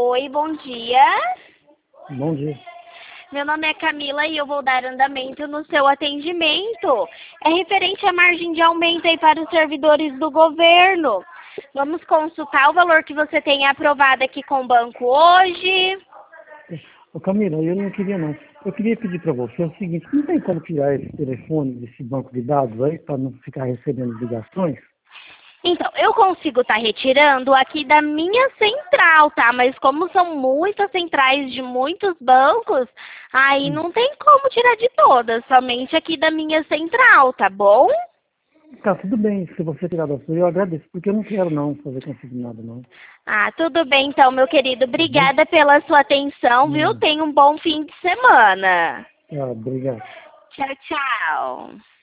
Oi, bom dia. Bom dia. Meu nome é Camila e eu vou dar andamento no seu atendimento. É referente à margem de aumento aí para os servidores do governo. Vamos consultar o valor que você tem aprovado aqui com o banco hoje. Ô Camila, eu não queria não. Eu queria pedir para você o seguinte, não tem como tirar esse telefone desse banco de dados aí para não ficar recebendo ligações? Então, eu consigo estar retirando aqui da minha central, tá? Mas como são muitas centrais de muitos bancos, aí não tem como tirar de todas, somente aqui da minha central, tá bom? Tá, tudo bem, se você tirar da sua, eu agradeço, porque eu não quero não fazer consignado não. Ah, tudo bem então, meu querido. Tá bom? Obrigada pela sua atenção, viu? Tenha um bom fim de semana. Tá, obrigado. Tchau, tchau.